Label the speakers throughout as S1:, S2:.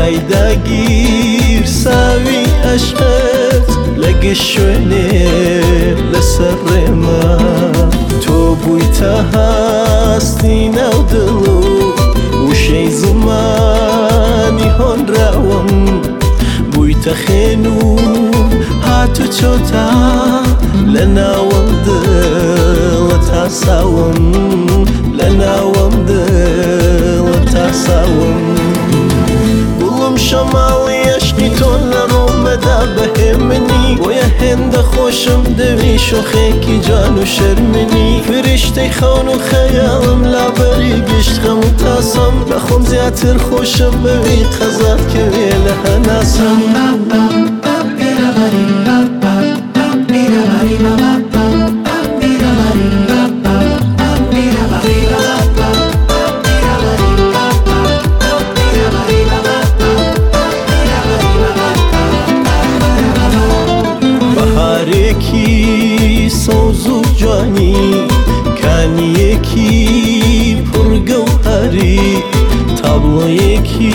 S1: داگیر ساوی عشقت لگه شوێنێ لەسەر ڕێمە تۆ بوویتە هاستی ناو دڵ و وشەی زمانی هۆنراوەم بوویتە خێن و هاتو چۆتە لە ناوەم دڵە تاساوم لە ناوەم دڵە تاساوم گوڵم شەماڵی عەشقی تۆ لە ڕۆمەدا بەهێمنی بۆیە هێندە خۆشم دەوی شۆخێکی جان و شەرمنی فریشتەی خەون و خەیاڵم لابەری گشت خەم و تاسەم بەخۆم زیاتر خۆشم بەوی قەزات کەوێ لە هەناسەم بەهارێکی سەوز و جوانی کانیەکی پڕگەوهەری تابلۆیەکی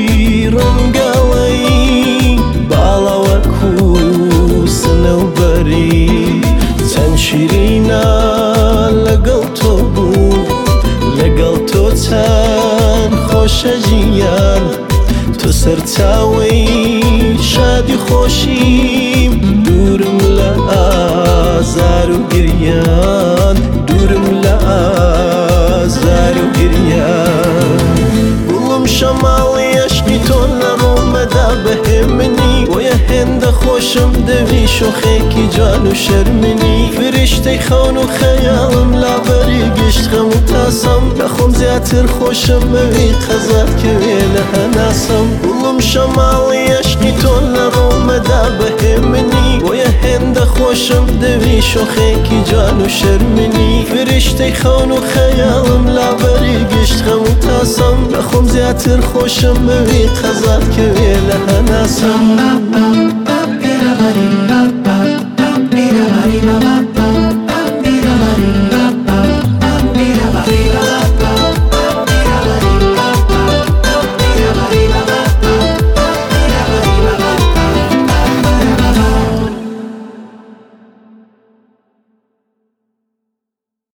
S1: ڕەنگاوەی باڵاوەک و سنەوبەری چەند شیرینە لەگەڵ تۆ بوو لەگەڵ تۆ چەند خۆشە ژیان تۆ سەرچاوەی شادی خۆشیم دوورم لە ئازار و گریان دوورم لە ئازار و گریان گوڵم شەماڵی عەشقی تۆ لە ڕۆمەدا بەهێمنی بۆیە هێندە خۆشم دەوی شۆخێکی جوان و شەرمنی فریشتەی خەون و خەیاڵم لابەری گشت خەم و تاسەم بەخۆم زیاتر خۆشم بەوی قەزات کەوێ لە هەناسەم گوڵم شەماڵی عەشقی تۆ لە ڕۆمەدا بەهێمنی بۆیە هێندە خۆشم دەوی شۆخێکی جوان و شەرمنی فریشتەی خەون و خەیاڵم لابەری گشت خەم و تاسەم بەخۆم زیاتر خۆشم بەوی قەزات کەوێ لە هەناسەم